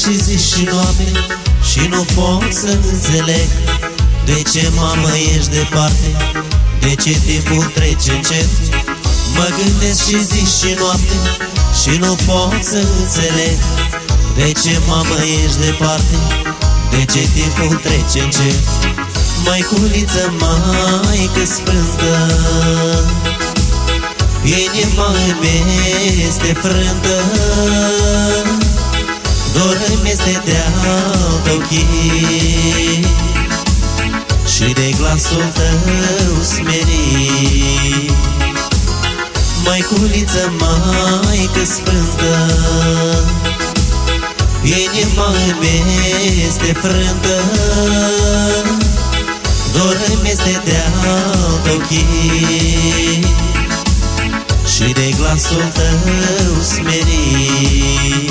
și zi și noapte și nu pot să înțeleg de ce, mamă, ești departe, de ce timpul trece încet. Mă gândesc și zi și noapte și nu pot să înțeleg de ce, mamă, ești departe, de ce timpul trece încet. Măiculiță, Maică Sfântă, inima-mi este frântă, dor-mi este de-al tău chip și de glasul tău smerit. Măiculiță, Maică Sfântă, inima-mi este frântă, dor-mi este de-al tău chip și de glasul tău smerit.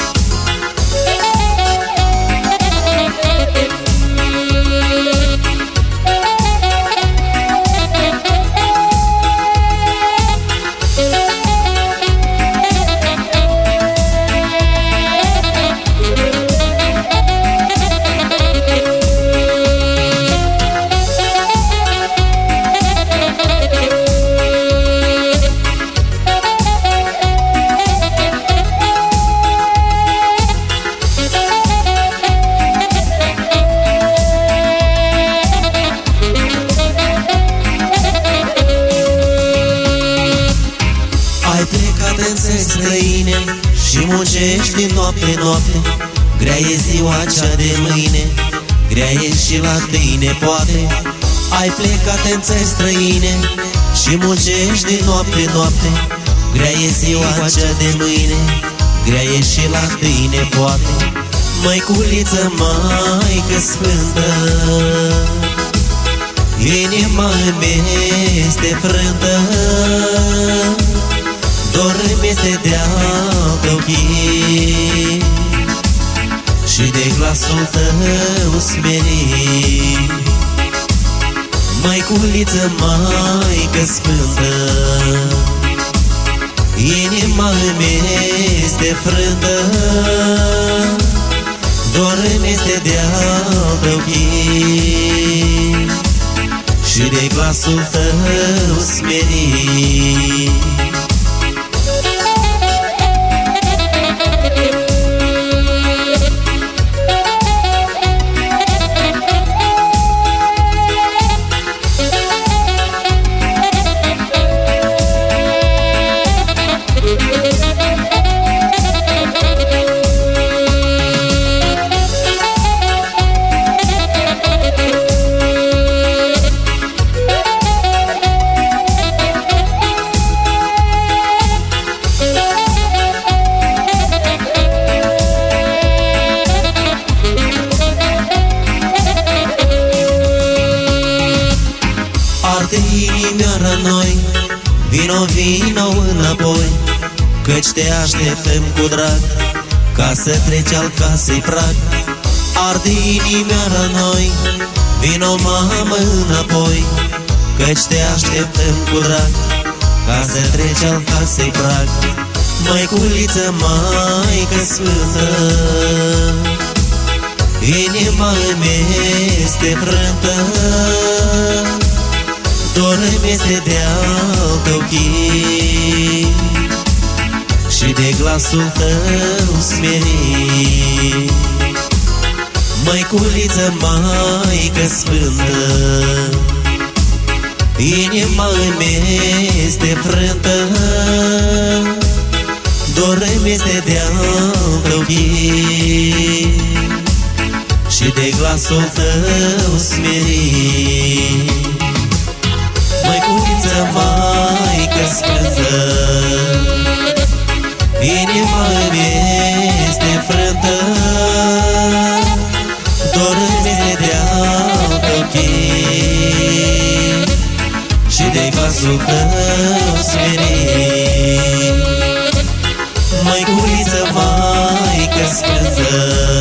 Străine și muncești din noapte, noapte, grea e ziua cea de mâine, grea e și la tine, poate. Ai plecat în țări străine și muncești din noapte, noapte, grea e ziua cea de mâine, grea e și la tine, poate. Măiculiță, Maică Sfântă, inima-mi este frântă, dor-mi este de-al tău chip și de glasul tău smerit. Măiculiță, Maică Sfântă, inima-mi este frântă, dor-mi este de-al tău chip și de glasul tău smerit. Inimioara noi, vino, vino înapoi, căci te așteptăm cu drag, ca să treci al casei prag. Arde inimioara noi, vino, mamă, înapoi, căci te așteptăm cu drag, ca să treci al casei prag. Măiculiță, Maică Sfântă, inima-mi este frântă, dor-mi este de-al tău chip și de glasul tău smerit. Măiculiță, Maică Sfântă, inima-mi este frântă, dor-mi este de-al tău chip și de glasul tău smerit. Măiculiță, Maică Sfântă, inima-mi este frântă, dor-mi este de-al tău chip și de glasul tău smerit. Măiculiță, Maică Sfântă,